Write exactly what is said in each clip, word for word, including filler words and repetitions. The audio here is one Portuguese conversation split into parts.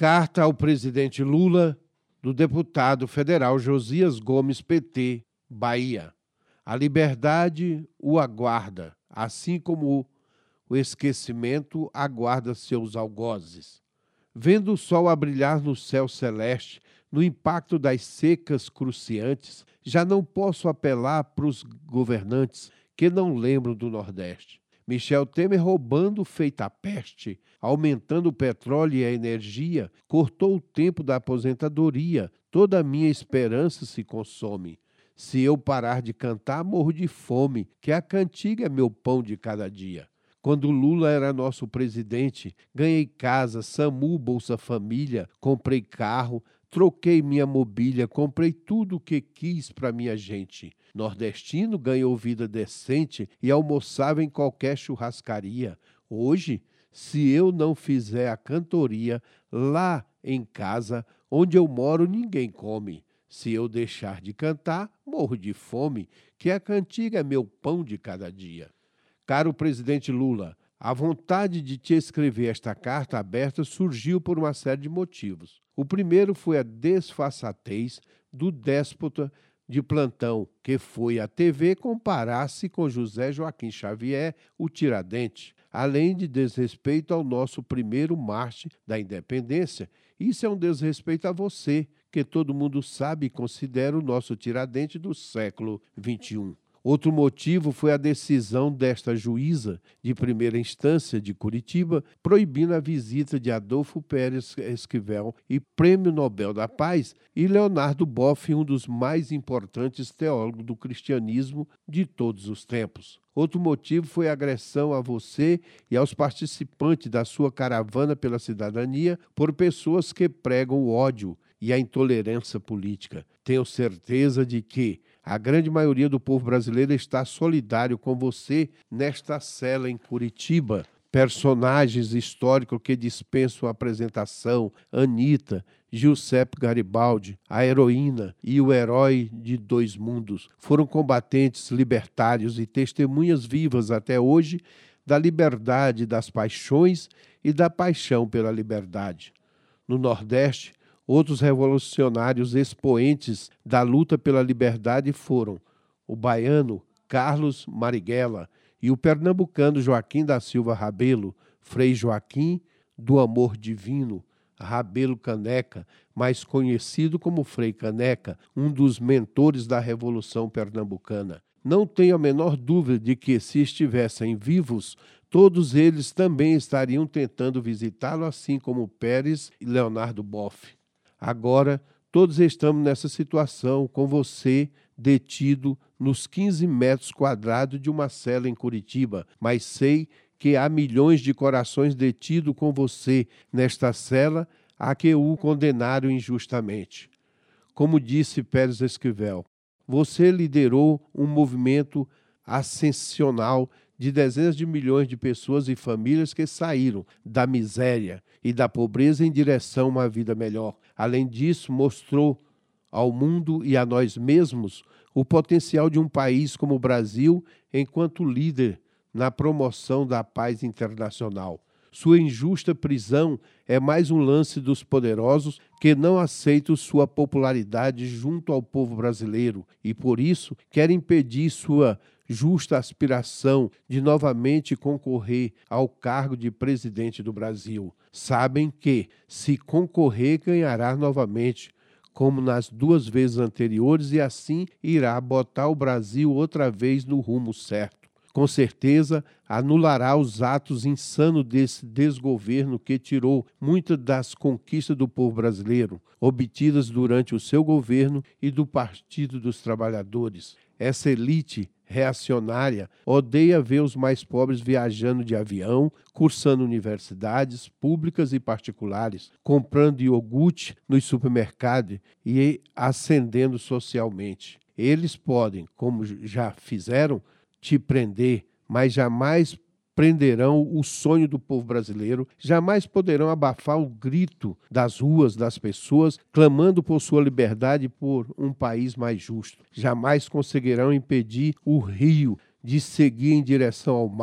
Carta ao presidente Lula, do deputado federal Josias Gomes, P T, Bahia. A liberdade o aguarda, assim como o esquecimento aguarda seus algozes. Vendo o sol a brilhar no céu celeste, no impacto das secas cruciantes, já não posso apelar para os governantes que não lembram do Nordeste. Michel Temer, roubando feita a peste, aumentando o petróleo e a energia, cortou o tempo da aposentadoria. Toda a minha esperança se consome. Se eu parar de cantar, morro de fome, que a cantiga é meu pão de cada dia. Quando Lula era nosso presidente, ganhei casa, SAMU, Bolsa Família, comprei carro, troquei minha mobília, comprei tudo o que quis para minha gente. Nordestino ganhou vida decente e almoçava em qualquer churrascaria. Hoje, se eu não fizer a cantoria, lá em casa, onde eu moro, ninguém come. Se eu deixar de cantar, morro de fome, que a cantiga é meu pão de cada dia. Caro presidente Lula, a vontade de te escrever esta carta aberta surgiu por uma série de motivos. O primeiro foi a desfaçatez do déspota de plantão, que foi à T V comparar-se com José Joaquim Xavier, o Tiradentes, além de desrespeito ao nosso primeiro mártir da independência. Isso é um desrespeito a você, que todo mundo sabe e considera o nosso Tiradentes do século vinte e um. Outro motivo foi a decisão desta juíza de primeira instância de Curitiba, proibindo a visita de Adolfo Pérez Esquivel e Prêmio Nobel da Paz, e Leonardo Boff, um dos mais importantes teólogos do cristianismo de todos os tempos. Outro motivo foi a agressão a você e aos participantes da sua caravana pela cidadania por pessoas que pregam o ódio e a intolerância política. Tenho certeza de que a grande maioria do povo brasileiro está solidário com você nesta cela em Curitiba. Personagens históricos que dispensam apresentação: Anitta, Giuseppe Garibaldi, a heroína e o herói de dois mundos, foram combatentes libertários e testemunhas vivas até hoje da liberdade, das paixões e da paixão pela liberdade. No Nordeste, outros revolucionários expoentes da luta pela liberdade foram o baiano Carlos Marighella e o pernambucano Joaquim da Silva Rabelo, Frei Joaquim do Amor Divino, Rabelo Caneca, mais conhecido como Frei Caneca, um dos mentores da Revolução Pernambucana. Não tenho a menor dúvida de que, se estivessem vivos, todos eles também estariam tentando visitá-lo, assim como Pérez e Leonardo Boff. Agora, todos estamos nessa situação, com você detido nos quinze metros quadrados de uma cela em Curitiba, mas sei que há milhões de corações detidos com você nesta cela a que o condenaram injustamente. Como disse Pérez Esquivel, você liderou um movimento ascensional de dezenas de milhões de pessoas e famílias que saíram da miséria e da pobreza em direção a uma vida melhor. Além disso, mostrou ao mundo e a nós mesmos o potencial de um país como o Brasil enquanto líder na promoção da paz internacional. Sua injusta prisão é mais um lance dos poderosos que não aceitam sua popularidade junto ao povo brasileiro e, por isso, querem impedir sua justa aspiração de novamente concorrer ao cargo de presidente do Brasil. Sabem que, se concorrer, ganhará novamente, como nas duas vezes anteriores, e assim irá botar o Brasil outra vez no rumo certo. Com certeza, anulará os atos insanos desse desgoverno que tirou muitas das conquistas do povo brasileiro, obtidas durante o seu governo e do Partido dos Trabalhadores. Essa elite reacionária odeia ver os mais pobres viajando de avião, cursando universidades públicas e particulares, comprando iogurte nos supermercados e ascendendo socialmente. Eles podem, como já fizeram, te prender, mas jamais prenderão o sonho do povo brasileiro, jamais poderão abafar o grito das ruas das pessoas clamando por sua liberdade e por um país mais justo. Jamais conseguirão impedir o rio de seguir em direção ao mar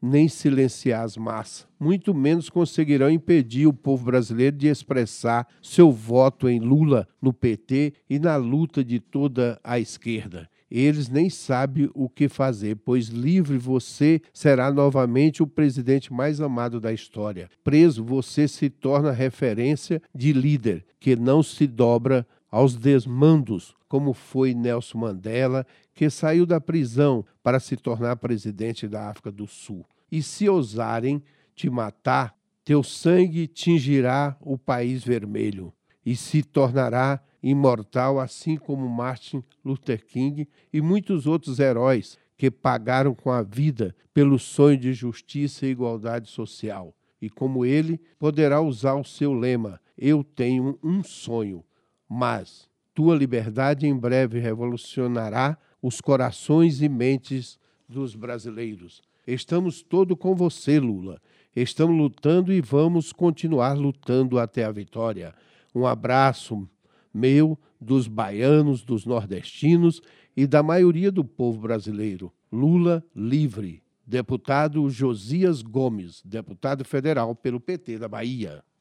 nem silenciar as massas. Muito menos conseguirão impedir o povo brasileiro de expressar seu voto em Lula no P T e na luta de toda a esquerda. Eles nem sabem o que fazer, pois livre você será novamente o presidente mais amado da história. Preso, você se torna referência de líder que não se dobra aos desmandos, como foi Nelson Mandela, que saiu da prisão para se tornar presidente da África do Sul. E se ousarem te matar, teu sangue tingirá o país vermelho e se tornará imortal, assim como Martin Luther King e muitos outros heróis que pagaram com a vida pelo sonho de justiça e igualdade social. E como ele, poderá usar o seu lema: eu tenho um sonho, mas tua liberdade em breve revolucionará os corações e mentes dos brasileiros. Estamos todos com você, Lula. Estamos lutando e vamos continuar lutando até a vitória. Um abraço meu, dos baianos, dos nordestinos e da maioria do povo brasileiro. Lula livre. Deputado Josias Gomes, deputado federal pelo P T da Bahia.